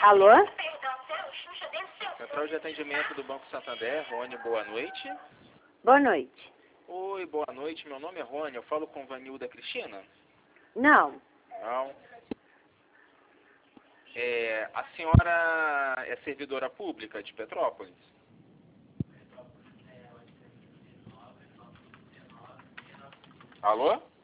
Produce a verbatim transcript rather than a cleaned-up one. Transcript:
Alô? Central de atendimento do Banco Santander, Rony, boa noite. Boa noite. Oi, boa noite, meu nome é Rony, eu falo com Vanilda Cristina? Não. Não. É, a senhora é servidora pública de Petrópolis? Alô?